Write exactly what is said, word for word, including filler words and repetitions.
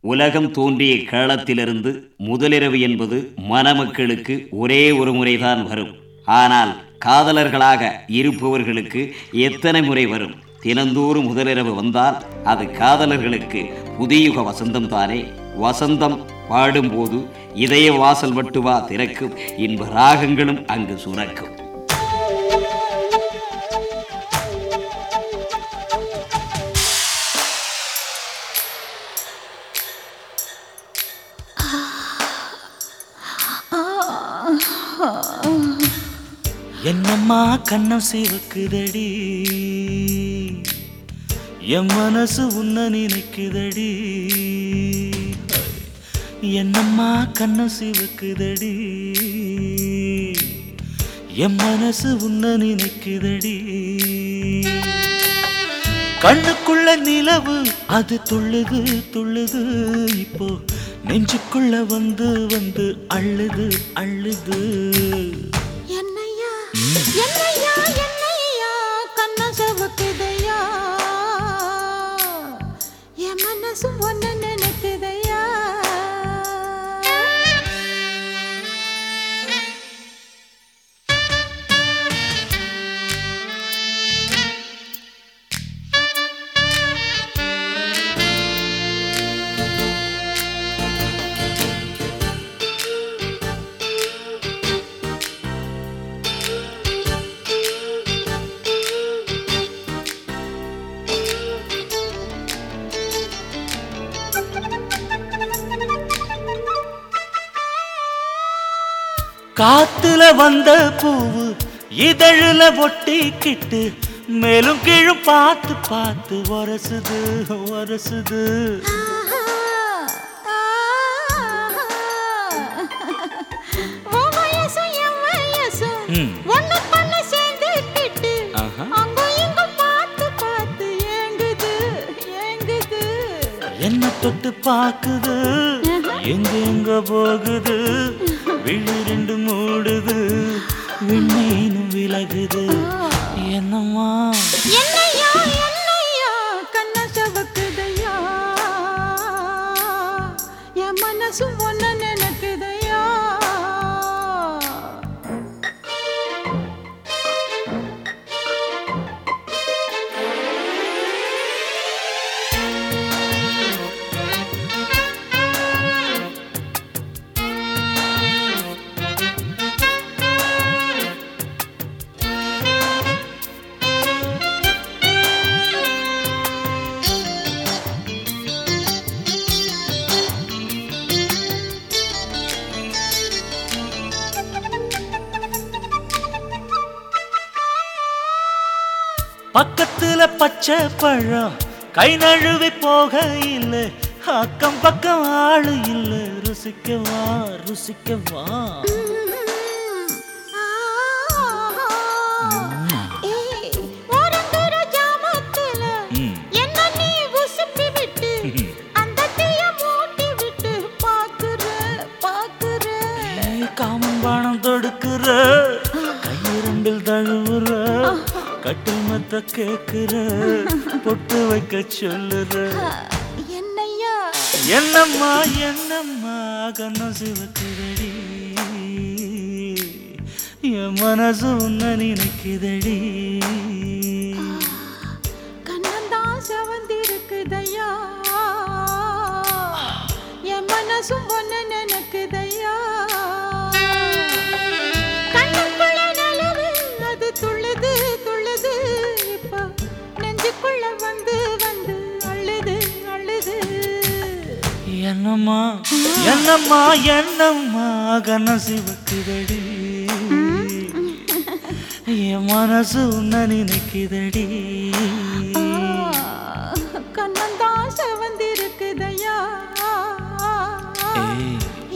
உலகம் தோன்றிய காலத்திலிருந்து முதலிரவு என்பது மணமக்களுக்கு ஒரே ஒரு முறைதான் வரும். ஆனால் காதலர்களாக இருப்பவர்களுக்கு எத்தனை முறை வரும்? தினந்தோறும் முதலிரவு வந்தால் அது காதலர்களுக்கு புதியுக வசந்தம் தானே. வசந்தம் பாடும்போது இதய வாசல் மட்டுவா திறக்கும், இன்ப ராகங்களும் அங்கு சுரக்கும். என்னம்மா கண்ணம் சிவக்குதடி, என் மனசு உன்ன நினைக்குதடி. என்னம்மா கண்ணம் சிவக்குதடி, என் மனசு உன்ன நினைக்குதடி. கண்ணுக்குள்ள நிலவு அது துள்ளுது துள்ளுது, இப்போ நெஞ்சுக்குள்ள வந்து வந்து அள்ளுது அள்ளுது. என்னையா என்னையா கண்ண சவக்குதையா, என் மனசு ஒன்னு நினைக்குதையா. காத்துல வந்த பூவு இதழுல ஒட்டிக்கிட்டு மேலும் கீழும் பார்த்து பார்த்து வரசுது வரசுது. என்ன தொட்டு பாக்குது, எங்க எங்க போகுது, விழு ரெண்டு மூடுது, விண்ணீனும் விலகுது. என்னம்மா என்னையா என்னையா கண்ண சவக்குதையா, என் மனசு ஒன்ன நினைக்குதையா. பக்கத்துல பச்சை பழம் கை நழுவி போக இல்ல, அக்கம் பக்கம் ஆளு இல்ல, ருசிக்கவா ருசிக்கவா. காமன் பானம் தொடுக்குற, கையிரண்டில் தழுவுற, கட்டில் மத்த கேக்குற, பொட்டு வைக்க சொல்லுற. என்னையா என்னம்மா என்னம்மா கண்ணம் சிவக்குதடி, என் மனசு உன்ன நினைக்குதடி. கண்ணந்தான் செவந்திருக்குதையா, என் மனசு ஒன்னு நினைக்குதையா. கண்ணுக்குள்ள நிலவு அது துள்ளுது துள்ளுது, இப்போ நெஞ்சுக்குள்ள வந்து வந்து அள்ளுது அள்ளுது. என்னம்மா என்னம்மா என்னம்மா கண்ணம் சிவக்குதடி, என் மனசு உன்ன நினைக்குதடி. கண்ணந்தான் செவந்திருக்குதையா.